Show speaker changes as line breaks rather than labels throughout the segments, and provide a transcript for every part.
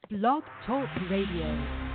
Blog Talk Radio.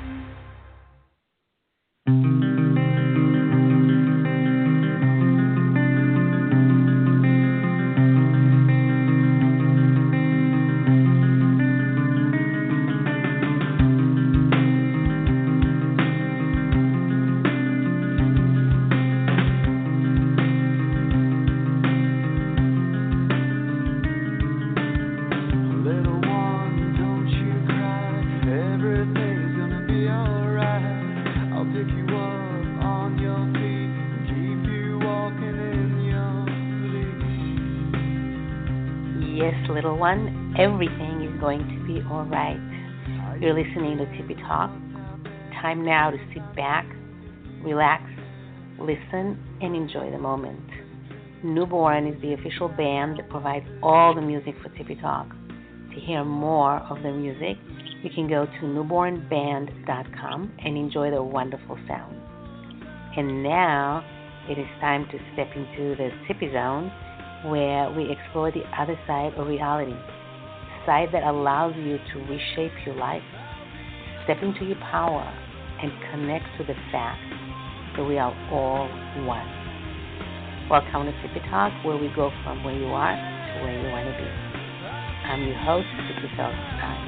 Little one, everything is going to be all right. You're listening to Tippy Talk. Time now to sit back, relax, listen, and enjoy the moment. Newborn is the official band that provides all the music for Tippy Talk. To hear more of the music, you can go to newbornband.com and enjoy the wonderful sounds. And now it is time to step into the Tippy Zone, where we explore the other side of reality, the side that allows you to reshape your life, step into your power, and connect to the fact that we are all one. Welcome to Tippy Talk, where we go from where you are to where you want to be. I'm your host, Tippy Talk.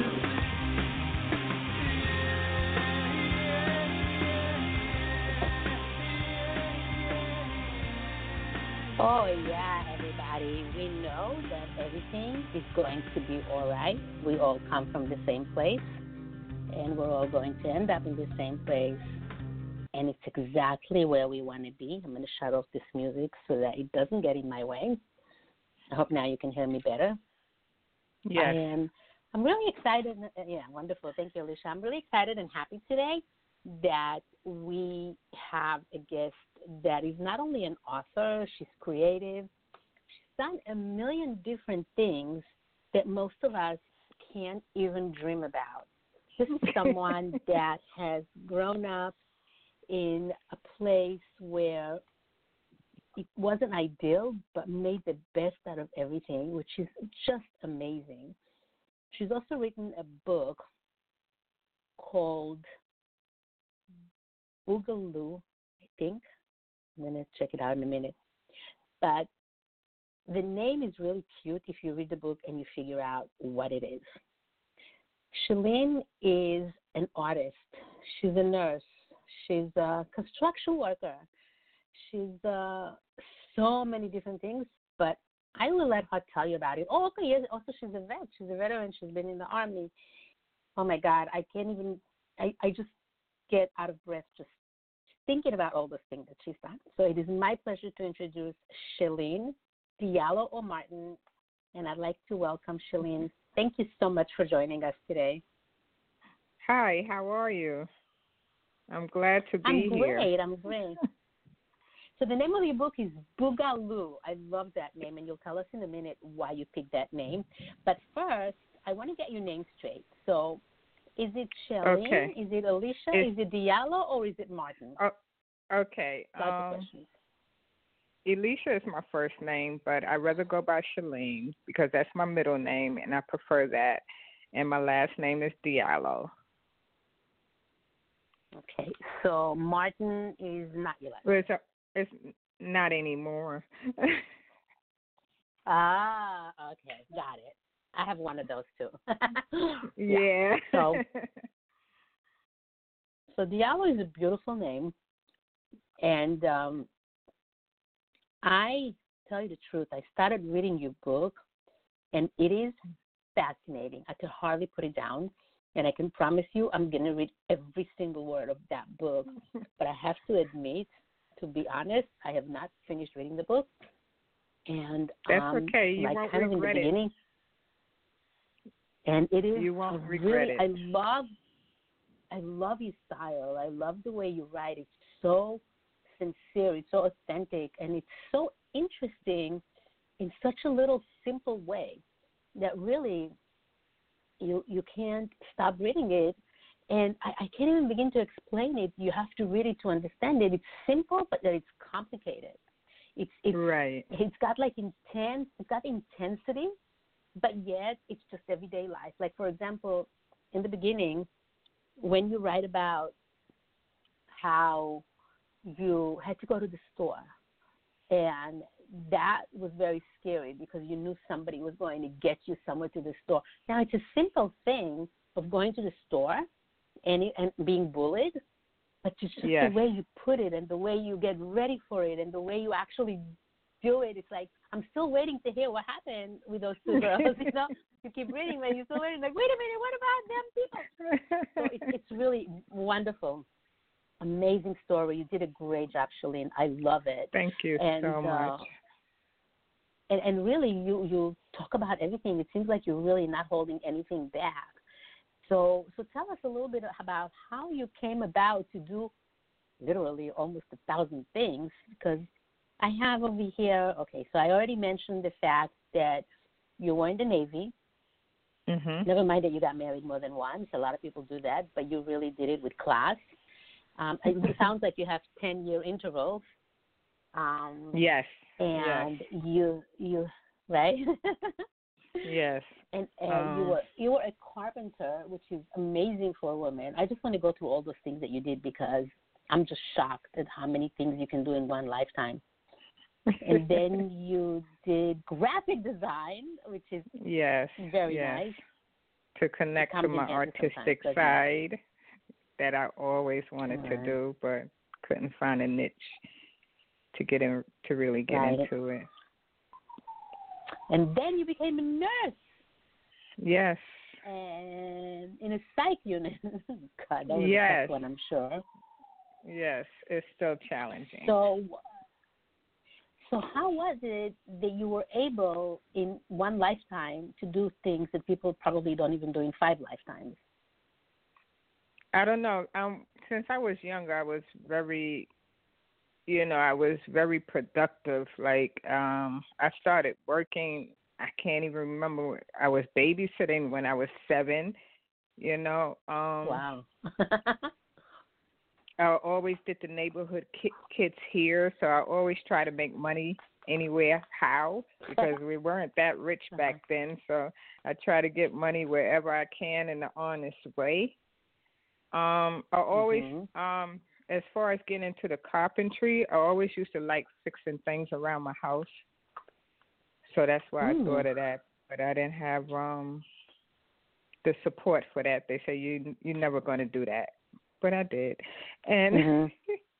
Oh, yeah, everybody. We know that everything is going to be all right. We all come from the same place, and we're all going to end up in the same place. And it's exactly where we want to be. I'm going to shut off this music so that it doesn't get in my way. I hope now you can hear me better.
Yes.
I'm really excited. Yeah, wonderful. Thank you, Alicia. I'm really excited and happy today that we have a guest that is not only an author, she's creative. She's done a million different things that most of us can't even dream about. This is someone that has grown up in a place where it wasn't ideal, but made the best out of everything, which is just amazing. She's also written a book called Boogaloo, I think. I'm going to check it out in a minute. But the name is really cute if you read the book and you figure out what it is. Shalene is an artist. She's a nurse. She's a construction worker. She's so many different things, but I will let her tell you about it. Oh, okay, yes. Also, she's a vet. She's a veteran. She's been in the Army. Oh, my God. I can't even, I just get out of breath just thinking about all those things that she's done. So it is my pleasure to introduce Shalene Diallo or Martin, and I'd like to welcome Shalene. Thank you so much for joining us today.
Hi, how are you? I'm glad to be here.
I'm great. So the name of your book is Boogaloo. I love that name, and you'll tell us in a minute why you picked that name. But first, I want to get your name straight. So is it Shalene?
Okay.
Is it Alicia? Is it Diallo? Or is it Martin?
Okay. Alicia is my first name, but I rather go by Shalene because that's my middle name, and I prefer that. And my last name is Diallo.
Okay. So Martin is not your last name.
Well, it's not anymore.
Okay. Got it. I have one of those too.
Yeah.
So Diallo is a beautiful name, and I tell you the truth. I started reading your book, and it is fascinating. I could hardly put it down, and I can promise you, I'm gonna read every single word of that book. But I have to admit, to be honest, I have not finished reading the book, and
that's okay. You
like
won't
kind of in the
regret
beginning. And it is
You won't regret it.
I love your style. I love the way you write. It's so sincere. It's so authentic, and it's so interesting in such a little simple way that really you can't stop reading it. And I can't even begin to explain it. You have to read it to understand it. It's simple, but that it's complicated. It's
right.
It's got like intensity, but yet it's just everyday life. Like, for example,
in the beginning, when you write about how you had to go to the store, and that was very scary because you knew somebody was going to get you somewhere to the store. Now, it's a simple thing of going to the store and being bullied, but it's just the way you put it and the way you get ready for it and the way you actually do it. It's like, I'm still waiting to hear what happened with those two girls. You keep reading, but you're still waiting. Like, wait a minute, what about them people? So it's really wonderful, amazing story. You did a great job, Shalene. I love it.
Thank you so much.
And really, you talk about everything. It seems like you're really not holding anything back. So tell us a little bit about how you came about to do literally almost 1,000 things, because I have over here, okay, so I already mentioned the fact that you were in the Navy.
Mm-hmm.
Never mind that you got married more than once. A lot of people do that, but you really did it with class. It sounds like you have 10-year intervals.
Yes.
And you right?
Yes.
And you were a carpenter, which is amazing for a woman. I just want to go through all those things that you did because I'm just shocked at how many things you can do in one lifetime. And then you did graphic design, which is very nice.
To connect to my artistic side that I always wanted to do, but couldn't find a niche to really get into it.
And then you became a nurse.
Yes.
And in a psych unit. God, that was a tough one, I'm sure.
Yes, it's still challenging.
So how was it that you were able in one lifetime to do things that people probably don't even do in 5 lifetimes?
I don't know. Since I was younger, I was very, I was very productive. Like, I started working, I can't even remember, I was babysitting when I was 7,
Wow.
I always did the neighborhood kids here, so I always try to make money anywhere, because we weren't that rich back then, so I try to get money wherever I can in the honest way. I always, as far as getting into the carpentry, I always used to like fixing things around my house, so that's why I thought of that, but I didn't have the support for that. They say you're never going to do that. But I did, and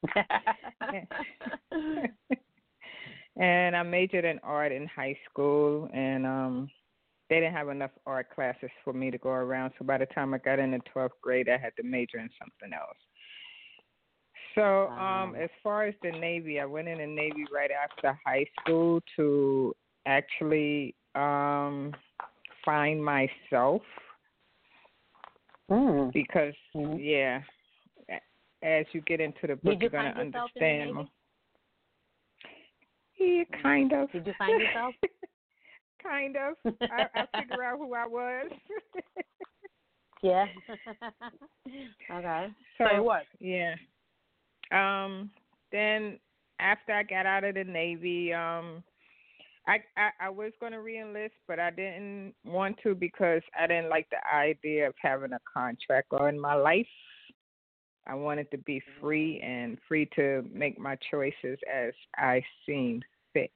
and I majored in art in high school, and they didn't have enough art classes for me to go around. So by the time I got into 12th grade, I had to major in something else. So as far as the Navy, I went in the Navy right after high school to actually find myself, because as you get into the book, you're going to understand more. Yeah, kind of.
Did you find yourself?
Kind of. I figure out who I was.
Yeah. Okay. So it worked.
Yeah. Then after I got out of the Navy, I was going to re-enlist, but I didn't want to because I didn't like the idea of having a contract on my life. I wanted to be free and free to make my choices as I seemed fit.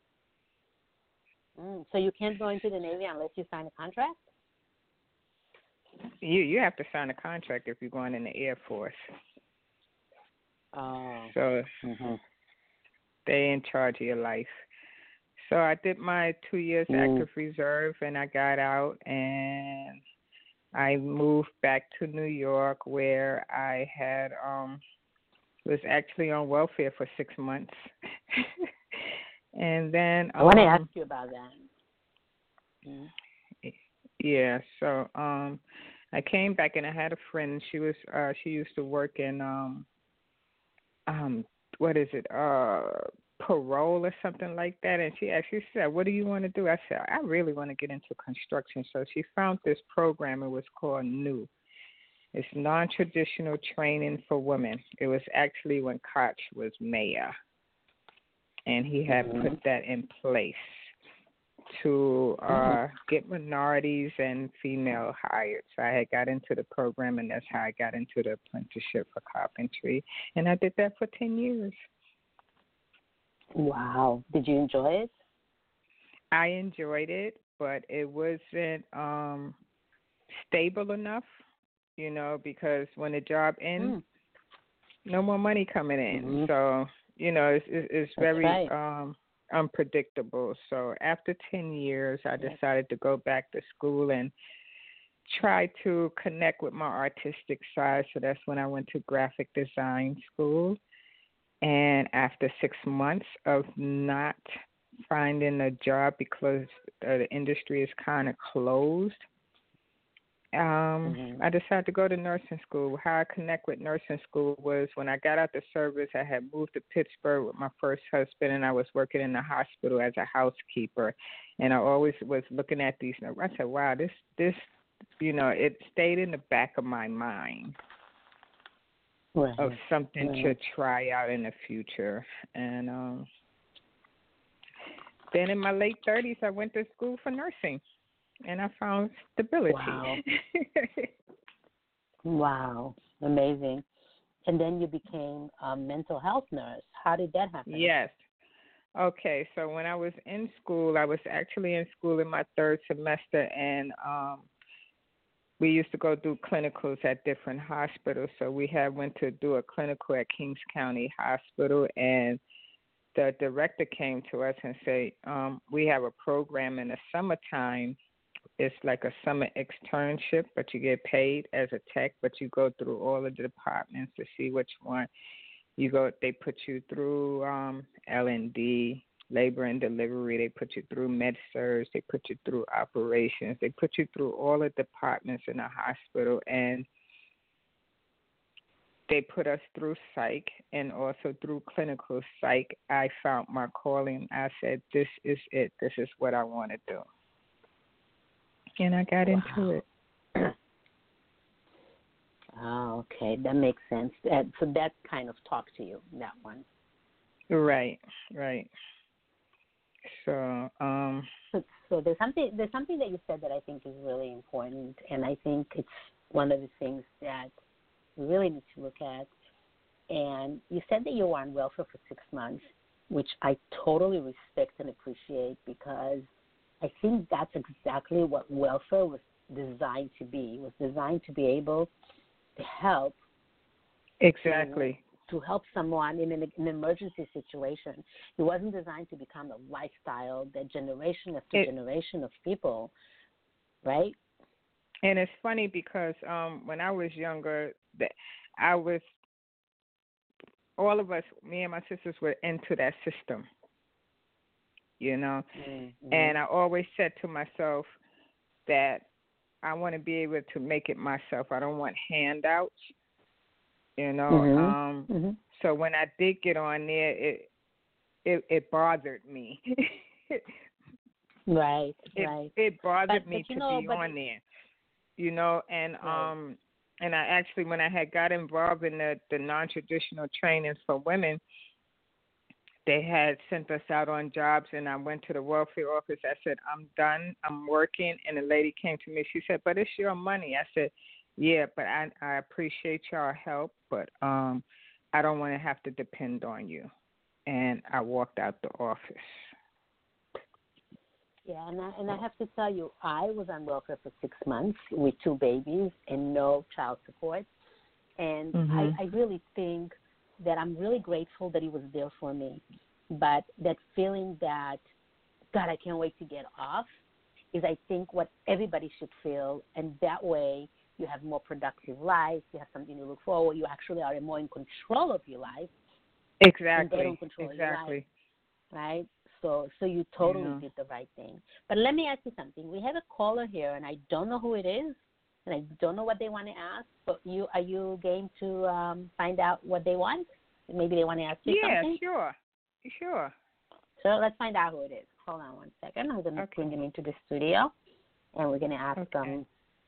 So you can't go into the Navy unless you sign a contract?
You have to sign a contract if you're going in the Air Force.
Oh.
So they're in charge of your life. So I did my 2 years active reserve, and I got out, and I moved back to New York, where I had was actually on welfare for 6 months. And then
I want to ask you about that.
Yeah, so I came back, and I had a friend. She used to work in what is it? Parole or something like that, and she said, "What do you want to do?" I said, "I really want to get into construction." So she found this program. It was called NEW. It's non-traditional training for women. It was actually when Koch was mayor, and he had put that in place. to get minorities and female hired. So I had got into the program, and that's how I got into the apprenticeship for carpentry. And I did that for 10 years.
Wow. Did you enjoy it?
I enjoyed it, but it wasn't stable enough, because when the job ends, no more money coming in. So, it's very unpredictable. So after 10 years, I decided to go back to school and try to connect with my artistic side. So that's when I went to graphic design school. And after 6 months of not finding a job because the industry is kind of closed, I decided to go to nursing school. How I connect with nursing school was when I got out the service, I had moved to Pittsburgh with my first husband, and I was working in the hospital as a housekeeper. And I always was looking at these. I said, wow, this, it stayed in the back of my mind of something to try out in the future. And then in my late 30s, I went to school for nursing. And I found stability.
Wow. Wow. Amazing. And then you became a mental health nurse. How did that happen?
Yes. Okay, so when I was in school, I was actually in school in my third semester, and we used to go do clinicals at different hospitals. So we went to do a clinical at Kings County Hospital, and the director came to us and said, we have a program in the summertime. It's like a summer externship, but you get paid as a tech, but you go through all of the departments to see which one you go. They put you through L&D, labor and delivery. They put you through med-surg. They put you through operations. They put you through all the departments in the hospital, and they put us through psych and also through clinical psych. I found my calling. I said, this is it. This is what I want to do. And I got into it.
Oh, okay. That makes sense. So that kind of talked to you, that one.
Right. So,
so there's something that you said that I think is really important, and I think it's one of the things that we really need to look at. And you said that you were on welfare for 6 months, which I totally respect and appreciate, because I think that's exactly what welfare was designed to be. It was designed to be able to help.
Exactly.
To help someone in an emergency situation. It wasn't designed to become a lifestyle that generation after generation of people, right?
And it's funny because when I was younger, all of us, me and my sisters, were into that system.
Mm-hmm.
And I always said to myself that I want to be able to make it myself. I don't want handouts, So when I did get on there, it bothered me.
Right.
It bothered me to be on there, and I actually, when I had got involved in the non-traditional trainings for women, they had sent us out on jobs, and I went to the welfare office. I said, I'm done. I'm working. And the lady came to me. She said, but it's your money. I said, yeah, but I appreciate your help, but I don't want to have to depend on you. And I walked out the office.
Yeah, and I have to tell you, I was on welfare for 6 months with 2 babies and no child support. And I really think that I'm really grateful that he was there for me. But that feeling that, God, I can't wait to get off, is I think what everybody should feel. And that way you have more productive life, you have something to look forward, you actually are more in control of your life.
Exactly.
And they don't control your life, right? So you totally did the right thing. But let me ask you something. We have a caller here, and I don't know who it is, and I don't know what they want to ask, but are you game to find out what they want? Maybe they want to ask you something?
Yeah, sure.
So let's find out who it is. Hold on one second. I'm going to bring them into the studio, and we're going to ask them.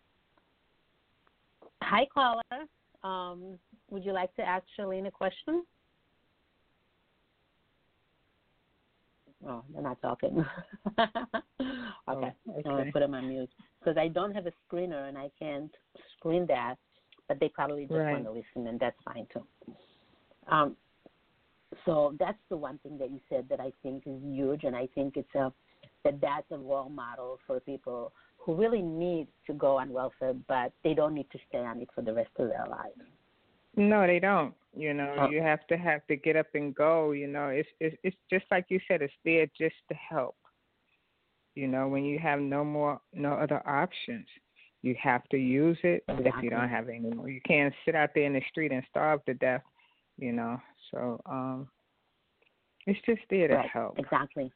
Hi, caller. Would you like to ask Charlene a question? Oh, they're not talking. Okay.
Oh,
I'm going to
okay.
put them on mute because I don't have a screener and I can't screen that, but they probably just
Right.
want to listen, and that's fine too. So that's the one thing that you said that I think is huge, and I think that's a role model for people who really need to go on welfare, but they don't need to stay on it for the rest of their lives.
No, they don't. You have to get up and go. It's just like you said. It's there just to help. When you have no other options, you have to use it.
Exactly.
If you don't have any more, you can't sit out there in the street and starve to death. So it's just there to help.
Exactly.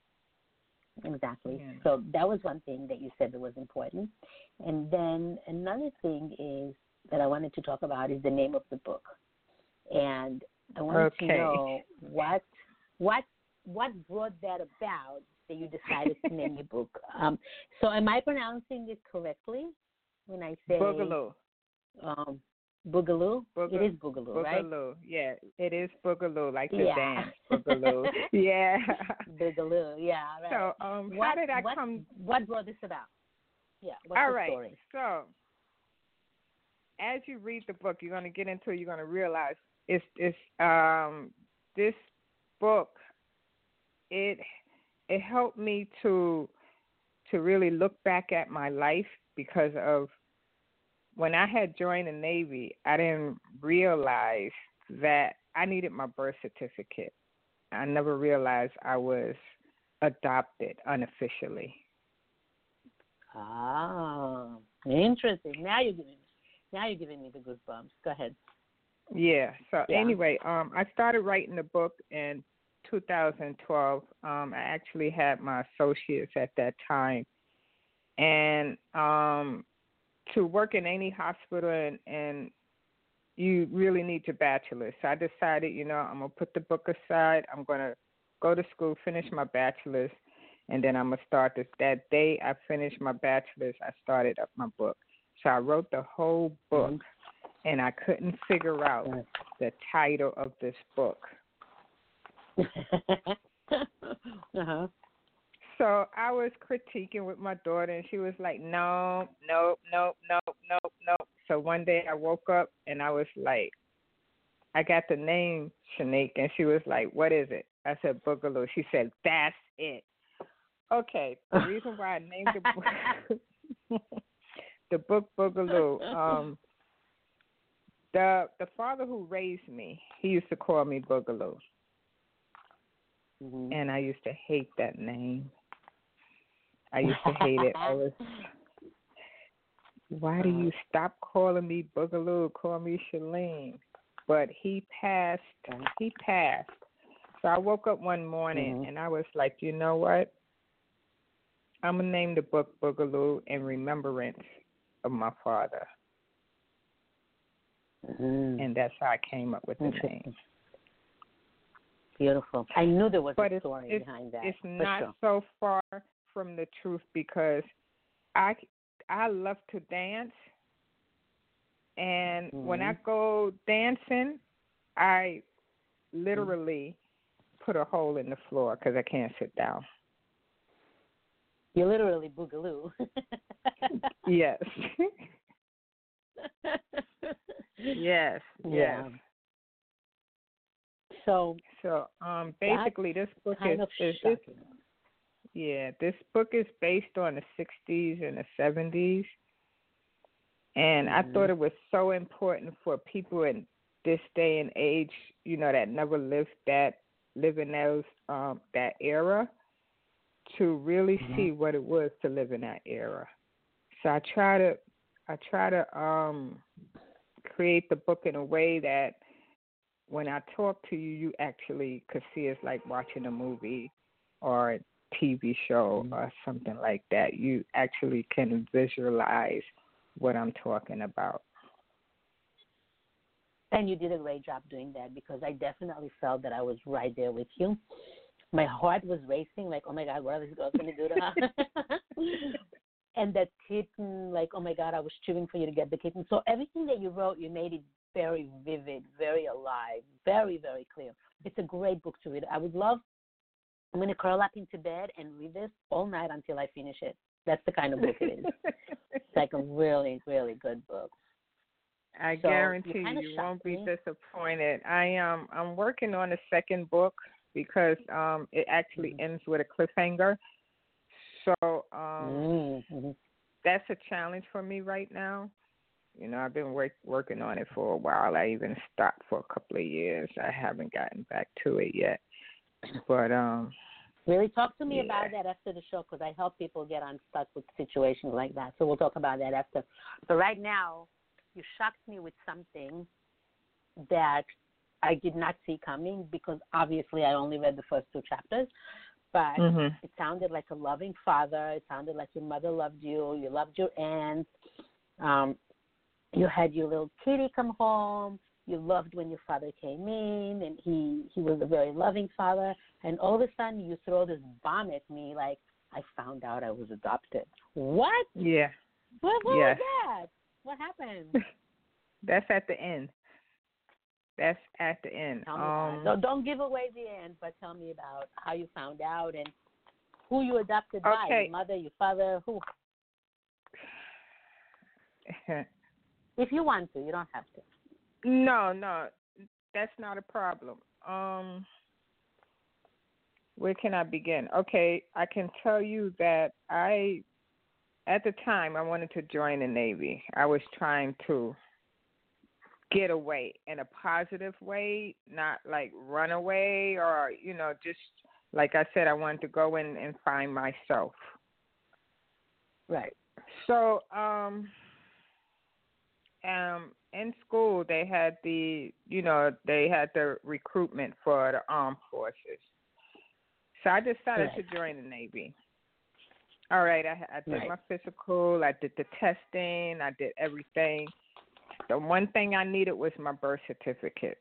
Yeah.
So that was one thing that you said that was important. And then another thing is that I wanted to talk about is the name of the book. And I wanted to know what brought that about that you decided to name your book. So am I pronouncing it correctly when I say
Boogaloo?
Boogaloo? It is Boogaloo, right?
Boogaloo, yeah. It is Boogaloo, like the
Yeah.
dance. Boogaloo. Yeah.
Boogaloo, yeah, right.
So how did I come?
What brought this about? Yeah, what's
All
the
right.
story?
So as you read the book, you're going to get into it. You're going to realize it's this book. It helped me to really look back at my life because of when I had joined the Navy. I didn't realize that I needed my birth certificate. I never realized I was adopted unofficially.
Ah, interesting. Now you're giving me the goosebumps. Go ahead.
Yeah. So anyway, I started writing the book in 2012. I actually had my associates at that time, and to work in any hospital and you really need your bachelor's. So I decided, I'm gonna put the book aside. I'm gonna go to school, finish my bachelor's, and then I'm gonna start this. That day I finished my bachelor's, I started up my book. So I wrote the whole book, and I couldn't figure out the title of this book.
Uh-huh.
So I was critiquing with my daughter, and she was like, no. So one day I woke up, and I was like, I got the name Shanique, and she was like, what is it? I said, Boogaloo. She said, that's it. Okay, the reason why I named the book, the book Boogaloo, the father who raised me, he used to call me Boogaloo.
Mm-hmm.
And I used to hate that name. I used to hate it. Why do you stop calling me Boogaloo? Call me Shalene. But he passed. So I woke up one morning and I was like, you know what? I'm going to name the book Boogaloo in remembrance of my father.
Mm-hmm.
And that's how I came up with the name.
Beautiful. I knew there was a story behind that.
It's not so far from the truth because I love to dance, and when I go dancing, I literally put a hole in the floor because I can't sit down.
You literally boogaloo.
Yes. Yes.
Yeah. So
basically, this book this book is based on the 60s and the 70s, and I thought it was so important for people in this day and age, that never lived live in those that era, to really see what it was to live in that era. So I try to create the book in a way that when I talk to you, you actually could see it's like watching a movie or a TV show or something like that. You actually can visualize what I'm talking about.
And you did a great job doing that because I definitely felt that I was right there with you. My heart was racing, like, oh my God, what are these girls going to do to her? And that kitten, like, oh my God, I was cheering for you to get the kitten. So everything that you wrote, you made it very vivid, very alive, very, very clear. It's a great book to read. I would love I'm going to curl up into bed and read this all night until I finish it. That's the kind of book it is. It's like a really, really good book.
I
So
guarantee
kinda
you won't
shocked
be
me.
disappointed. I'm working on the second book because it actually ends with a cliffhanger. So
Mm-hmm.
that's a challenge for me right now. You know, I've been working on it for a while. I even stopped for a couple of years. I haven't gotten back to it yet. But
Really talk to me
yeah.
about that after the show, because I help people get unstuck with situations like that. So we'll talk about that after. But right now, you shocked me with something that I did not see coming, because obviously I only read the first 2 chapters. But it sounded like a loving father. It sounded like your mother loved you. You loved your aunt. You had your little kitty come home. You loved when your father came in, and he was a very loving father. And all of a sudden, you throw this bomb at me like, I found out I was adopted. What?
Yeah.
What
Yes.
was that? What happened?
That's at the end. That's at the end.
Tell me about it. Don't give away the end, but tell me about how you found out and who you adopted by. Your mother, your father, who? If you want to, you don't have to.
No, that's not a problem. Where can I begin? Okay, I can tell you that at the time, I wanted to join the Navy. I was trying to get away in a positive way, not like run away or, just like I said, I wanted to go in and find myself.
Right.
So, in school, they had the recruitment for the armed forces. So I decided to join the Navy. All right, I did my physical, I did the testing, I did everything. The one thing I needed was my birth certificate.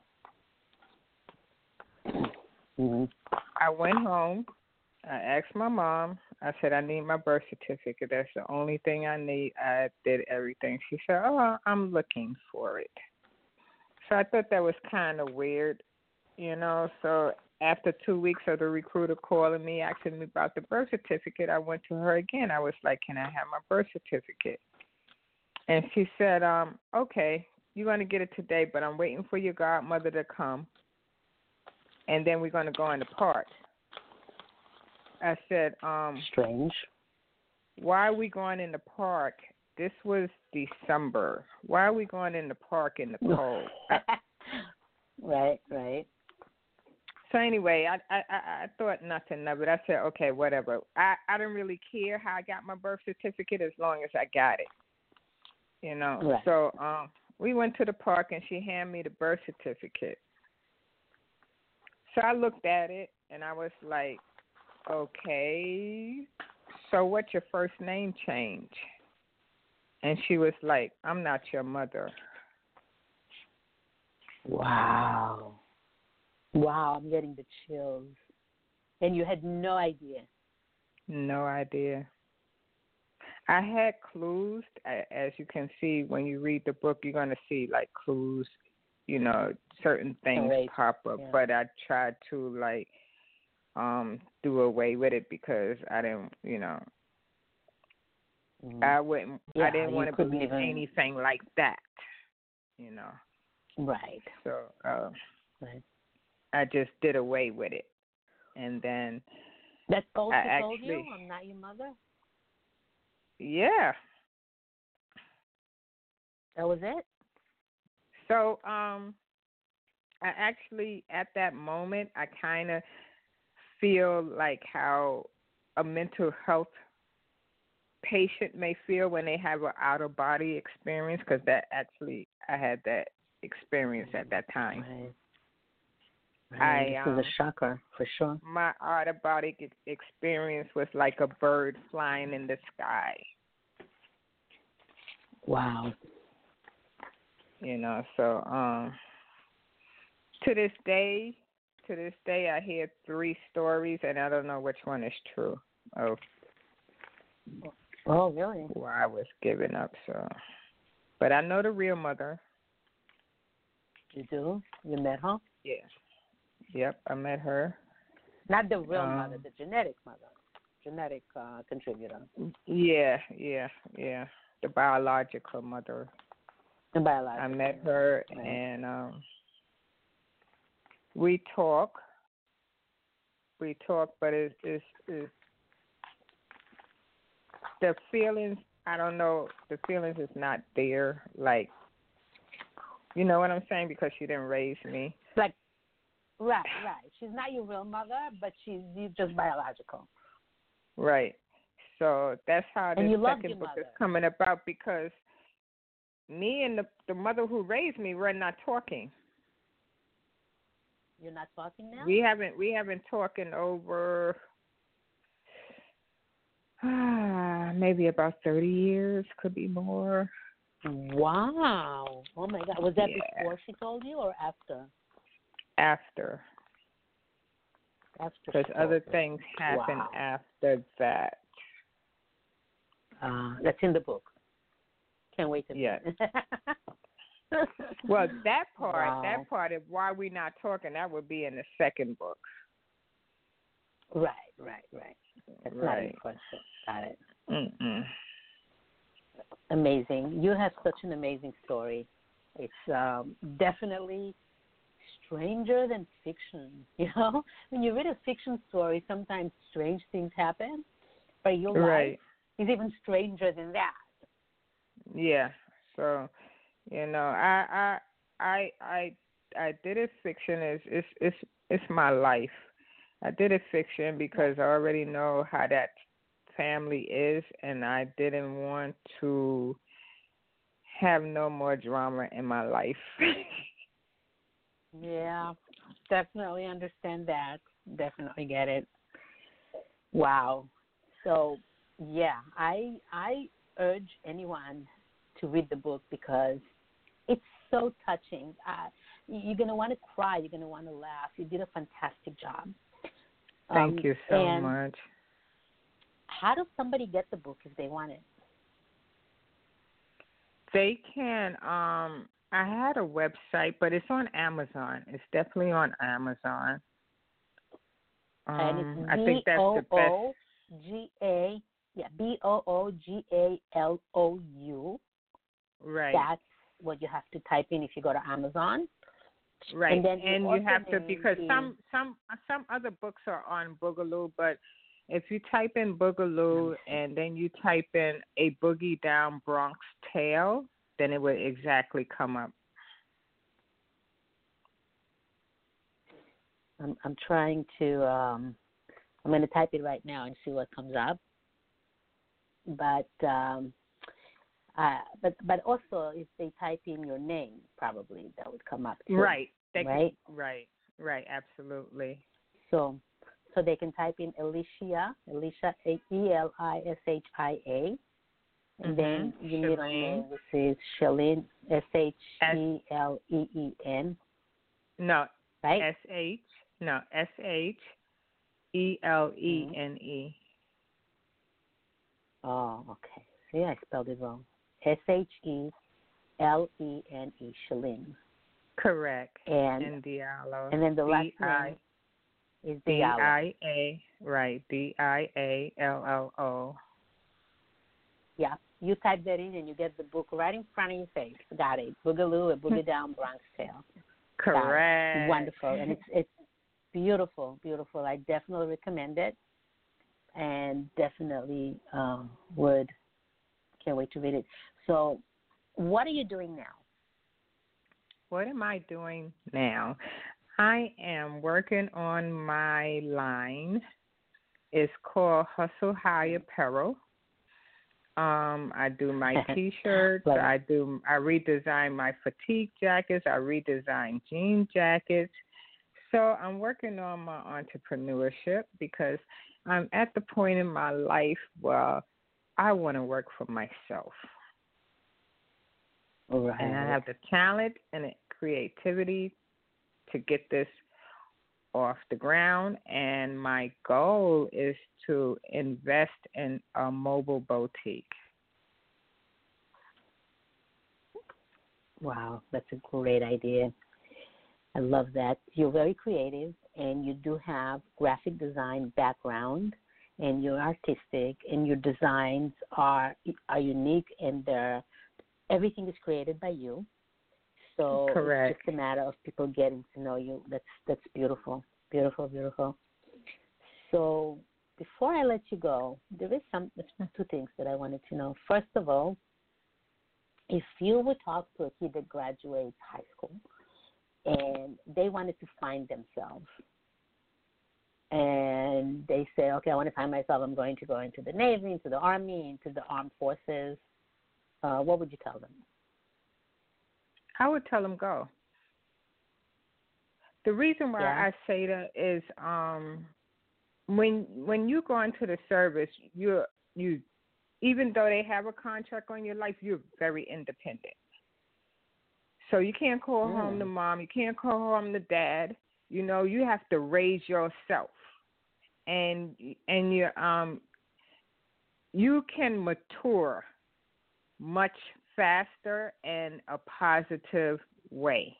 Mm-hmm.
I went home. I asked my mom. I said, I need my birth certificate. That's the only thing I need. I did everything. She said, oh, I'm looking for it. So I thought that was kind of weird, So after 2 weeks of the recruiter calling me, asking me about the birth certificate, I went to her again. I was like, can I have my birth certificate? And she said, okay, you're going to get it today, but I'm waiting for your godmother to come, and then we're going to go in the park. I said,
strange.
Why are we going in the park? This was December. Why are we going in the park in the cold?
Right.
So anyway, I thought nothing of it. I said, okay, whatever. I didn't really care how I got my birth certificate as long as I got it.
Right.
So we went to the park and she handed me the birth certificate. So I looked at it and I was like, okay, so what's your first name change? And she was like, I'm not your mother.
Wow, I'm getting the chills. And you had no idea?
No idea. I had clues. As you can see, when you read the book, you're going to see, like, clues, certain things pop up. Yeah. But I tried to, like, do away with it because I didn't, I wouldn't. Yeah, I didn't want to believe anything like that,
Right.
So I just did away with it, and then
that's all she told you. I'm not your mother.
Yeah.
That was it.
So I actually, at that moment, I kind of feel like how a mental health patient may feel when they have an out-of-body experience, because I had that experience at that time.
Right. This is a shocker, for sure.
My out-of-body experience was like a bird flying in the sky.
Wow.
So to this day, I hear 3 stories, and I don't know which one is true.
Oh, really?
Why I was giving up. So, but I know the real mother.
You do? You met her?
Yeah. Yep, I met her.
Not the real mother, the genetic mother, genetic contributor.
Yeah. The biological mother.
The biological.
I met her and we talk, but it's the feelings. I don't know. The feelings is not there. Like, you know what I'm saying? Because she didn't raise me.
Like, right. She's not your real mother, but she's just biological.
Right. So that's how the second book is coming about, because me and the mother who raised me, we're not talking.
You're not talking now?
We haven't talking over maybe about 30 years, could be more.
Wow. Oh my God. Was that before she told you or after?
After. Because other things happen after that.
That's in the book. Can't wait to
read it. Well, that part of why we're not talking, that would be in the second book.
Right. That's not in the first book. Got it.
Mm-mm.
Amazing. You have such an amazing story. It's definitely stranger than fiction. You know, when you read a fiction story, sometimes strange things happen, but your life is even stranger than that.
Yeah. So, you know, I did it fiction. It's my life. I did it fiction because I already know how that family is, and I didn't want to have no more drama in my life.
Yeah, definitely understand that. Definitely get it. Wow. So, yeah, I urge anyone to read the book because it's so touching. You're going to want to cry. You're going to want to laugh. You did a fantastic job.
Thank you so much.
How does somebody get the book if they want it?
They can. I had a website, but it's on Amazon. It's definitely on Amazon.
And it's
I think that's the best.
BOOGALOU.
Right.
That's what you have to type in if you go to Amazon.
Right.
And then
you have to, because some other books are on Boogaloo, but if you type in Boogaloo and then you type in A Boogie Down Bronx Tale, then it would exactly come up.
I'm trying to. I'm going to type it right now and see what comes up. But also if they type in your name, probably that would come up too.
Right.
Right.
Right. Absolutely.
So they can type in Elisha, ELISHIA, and then you need to know this is Shelene, SHELEEN.
No.
Right.
SHELENE.
Oh, okay. See, I spelled it wrong. SHELENE, Shelene.
Correct.
And
Diallo.
And then the last name is Diallo.
DIA. Right. DIALLO.
Yeah. You type that in and you get the book right in front of your face. Got it. Boogaloo, A Boogie Down Bronx Tale.
Correct.
Wonderful. And it's beautiful, beautiful. I definitely recommend it. And definitely can't wait to read it. So what are you doing now?
What am I doing now? I am working on my line. It's called Hustle High Apparel. I do my T-shirts. I redesign my fatigue jackets. I redesign jean jackets. So I'm working on my entrepreneurship because I'm at the point in my life where I want to work for myself.
Right.
And I have the talent and the creativity to get this off the ground. And my goal is to invest in a mobile boutique.
Wow, that's a great idea. I love that. You're very creative, and you do have graphic design background, and you're artistic, and your designs are unique, and everything is created by you. So
Correct.
It's just a matter of people getting to know you. That's beautiful, beautiful, beautiful. So before I let you go, there's two things that I wanted to know. First of all, if you would talk to a kid that graduates high school and they wanted to find themselves, and they say, okay, I want to find myself, I'm going to go into the Navy, into the Army, into the armed forces, what would you tell them?
I would tell them go. The reason why I say that is when you go into the service, you even though they have a contract on your life, you're very independent. So you can't call home to mom, you can't call home to dad. You know, you have to raise yourself, and you can mature much faster in a positive way.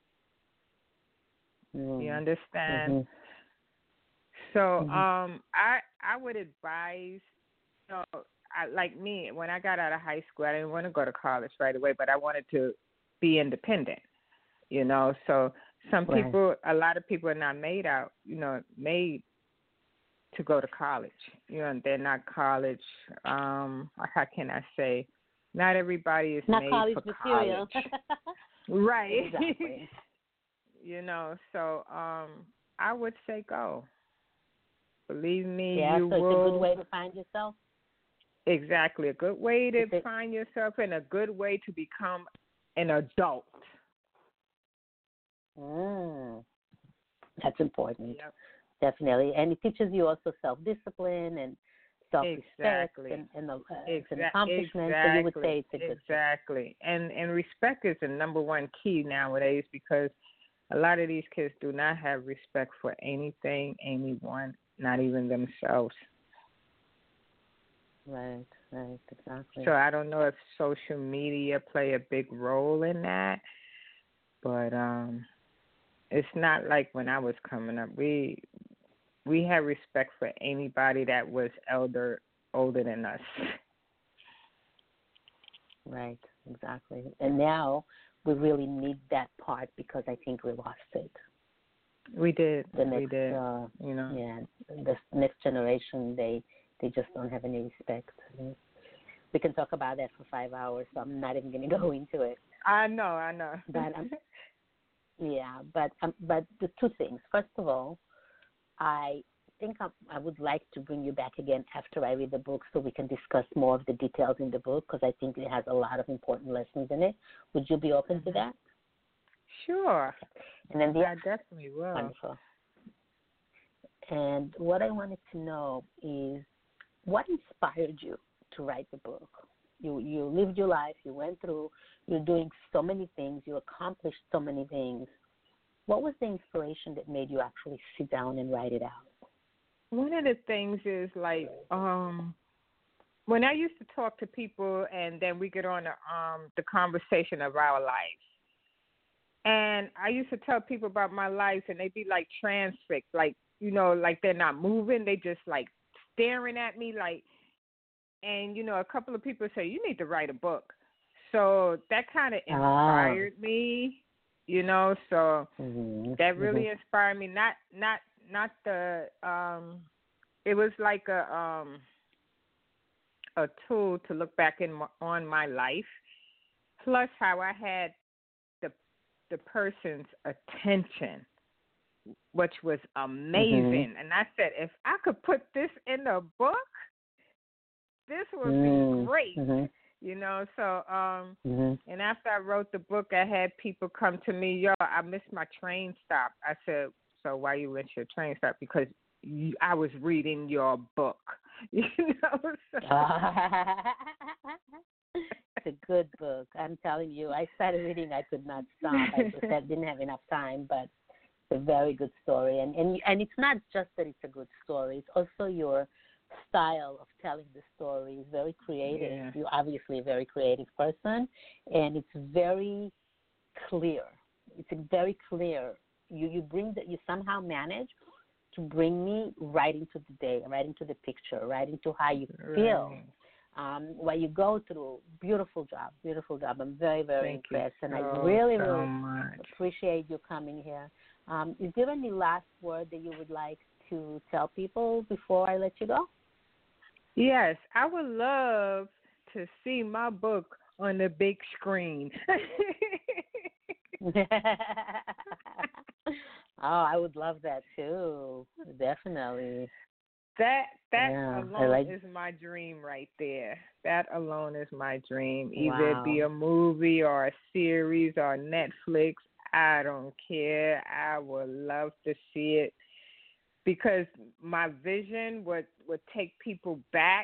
You understand?
Mm-hmm.
So I would advise, like me, when I got out of high school, I didn't want to go to college right away, but I wanted to be independent, you know. So some people, a lot of people are not made to go to college. You know, they're not college, how can I say, not everybody is
not
made
college
for
material.
college. Right.
Exactly.
You know, so I would say go. Believe me,
you will.
It's
a good way to find yourself.
Exactly. A good way to find yourself and a good way to become an adult.
That's important.
Yep.
Definitely. And it teaches you also self-discipline and self-respect and it's an accomplishment. So you would say it's a good thing.
And respect is the number one key nowadays, because a lot of these kids do not have respect for anything, anyone, not even themselves.
Right, exactly.
So I don't know if social media play a big role in that, but it's not like when I was coming up. We had respect for anybody that was older than us.
Right, exactly. And now we really need that part, because I think we lost it.
We did.
We
did.
You know. Yeah, the next generation, they just don't have any respect. We can talk about that for 5 hours, so I'm not even going to go into it.
I know.
But but the two things. First of all, I think I would like to bring you back again after I read the book, so we can discuss more of the details in the book, because I think it has a lot of important lessons in it. Would you be open to that?
Sure.
And then
I definitely will.
Wonderful. And what I wanted to know is, what inspired you to write the book? You lived your life, you're doing so many things, you accomplished so many things. What was the inspiration that made you actually sit down and write it out?
One of the things is like when I used to talk to people, and then we get on the conversation of our lives. And I used to tell people about my life, and they'd be like transfixed, like, you know, like they're not moving. They just like staring at me, like, and, you know, a couple of people say, you need to write a book. So that kind of inspired me, you know, so that really inspired me. Not the, it was like a tool to look back on my life, plus how I had the person's attention, which was amazing. And I said, if I could put this in a book, this would be great. You know, so and after I wrote the book, I had people come to me, yo, I missed my train stop. I said, so why you missed your train stop? Because I was reading your book. You know, so.
It's a good book. I'm telling you, I started reading, I could not stop. I just didn't have enough time, but it's a very good story. And it's not just that it's a good story. It's also your style of telling the story is very creative. Yeah. You're obviously a very creative person, and it's very clear. It's very clear you bring that, you somehow manage to bring me right into the day, right into the picture, right into how you feel.
Right.
What you go through. Beautiful job. I'm very, very
Thank
impressed,
you
and I
so,
really,
so
really
much.
appreciate you coming here. Is there any last word that you would like to tell people before I let you go?
Yes, I would love to see my book on the big screen.
Oh, I would love that too. Definitely.
That
Yeah,
alone is my dream right there. That alone is my dream. Either it be
Wow.
a movie or a series or Netflix. I don't care. I would love to see it because my vision would take people back,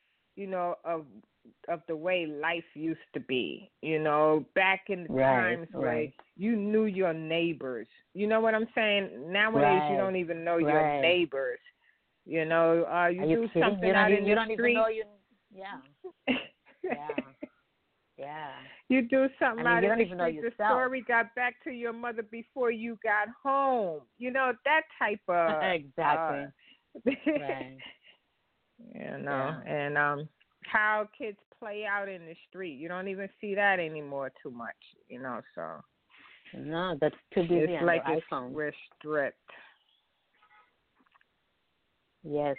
of the way life used to be, back in the
Right,
times where
right.
you knew your neighbors. You know what I'm saying? Nowadays you
Right,
don't even know your
right.
neighbors. You
Are
do
you kidding?
something
You don't
out
even,
in
you
the
don't even
street.
know you. Yeah, yeah, yeah.
You do something
I mean,
out
you
in
don't
the
even know
street. The
yourself.
story got back to your mother before you got home. That type of
Exactly. Right. Yeah.
and how kids play out in the street. You don't even see that anymore too much. So
No, that's too busy
it's
on
like
their iPhone.
we're stripped.
Yes.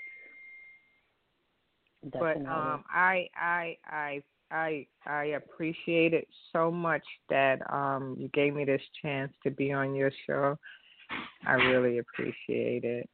But
Definitely.
I appreciate it so much that you gave me this chance to be on your show. I really appreciate it.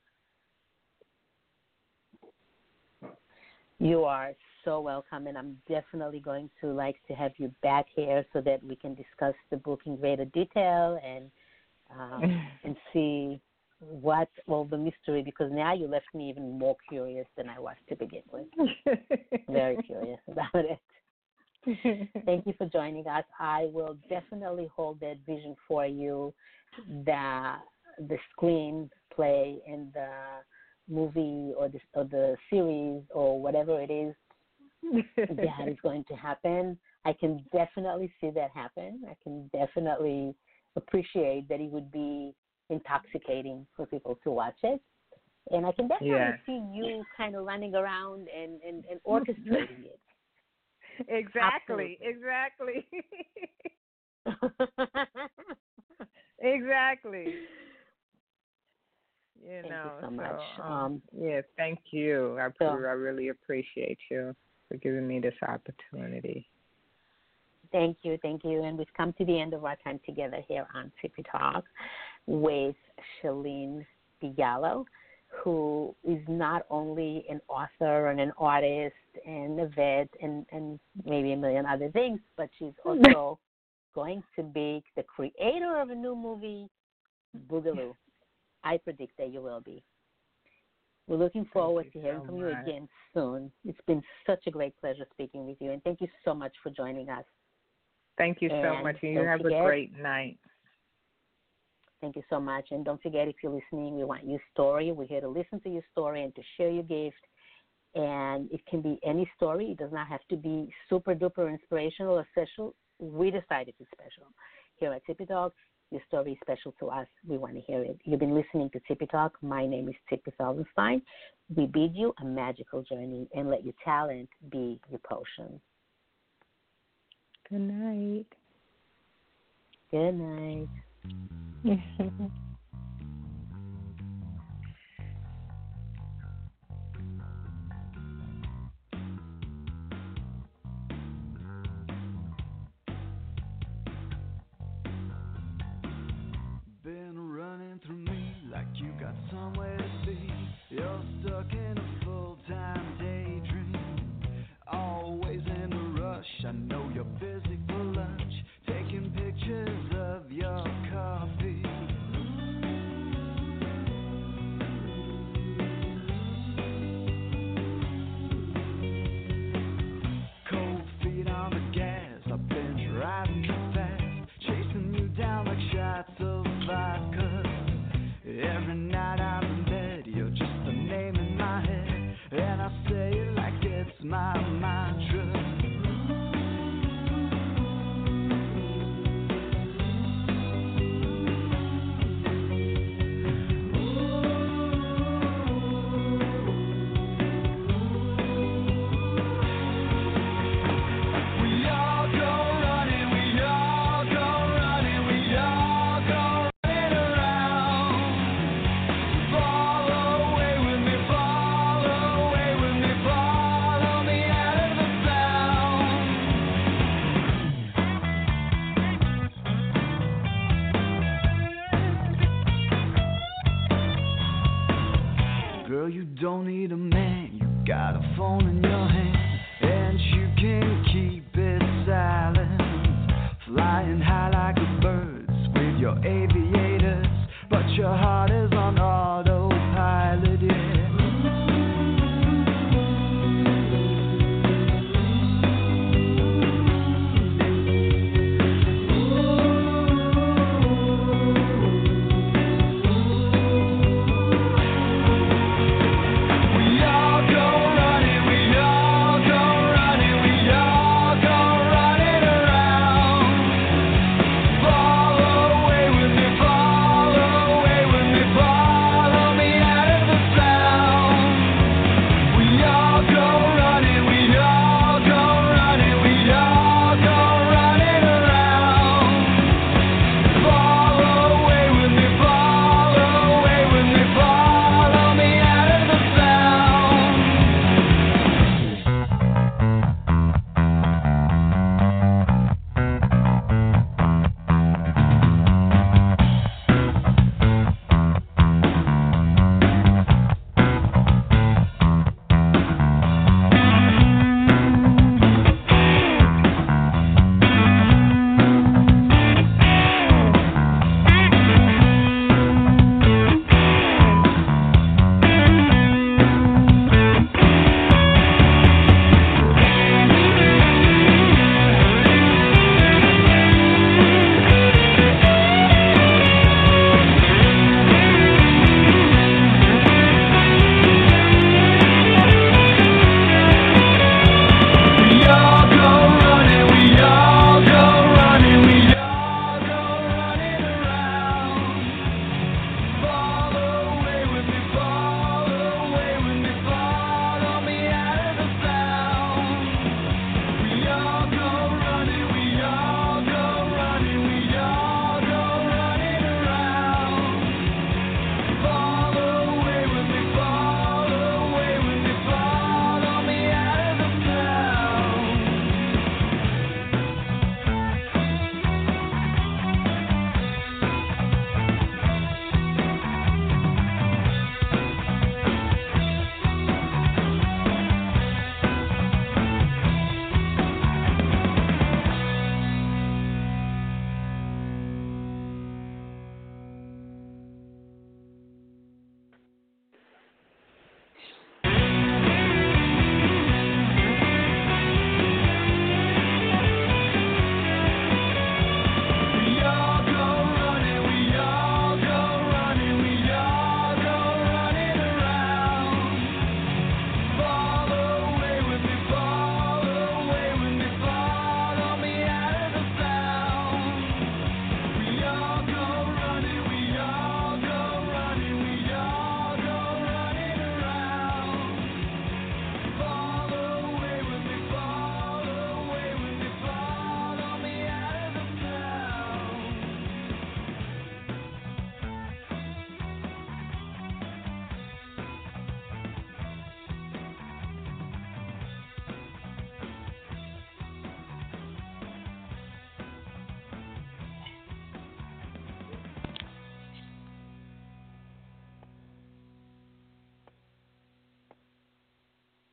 You are so welcome, and I'm definitely going to like to have you back here so that we can discuss the book in greater detail and see what all the mystery, because now you left me even more curious than I was to begin with. Very curious about it. Thank you for joining us. I will definitely hold that vision for you, the screenplay and the movie or the series or whatever it is that is going to happen. I can definitely see that happen. I can definitely appreciate that it would be intoxicating for people to watch it. And I can definitely see you kind of running around and orchestrating it.
Exactly. Exactly.
Thank you so much.
Yeah, thank you. I really appreciate you for giving me this opportunity.
Thank you. And we've come to the end of our time together here on Tippy Talk with Shalene Diallo, who is not only an author and an artist and a vet and maybe a million other things, but she's also going to be the creator of a new movie, Boogaloo. I predict that you will be. We're looking forward to hearing from you again soon. It's been such a great pleasure speaking with you, and thank you so much for joining us.
Thank you so much, and you have a great night.
Thank you so much, and don't forget, if you're listening, we want your story. We're here to listen to your story and to share your gift, and it can be any story. It does not have to be super-duper inspirational or special. We decide if it's special. Here at Tippy Talk, your story is special to us. We want to hear it. You've been listening to Tippy Talk. My name is Tippy Feldenstein. We bid you a magical journey and let your talent be your potion.
Good night.
Good night.
Been running through me like you got somewhere to be. You're stuck in a full-time daydream. Always in a rush. I know you're busy for lunch, taking pictures of your coffee. phone in your hand, and you can keep it silent. Flying high like a bird with your aviators, but your heart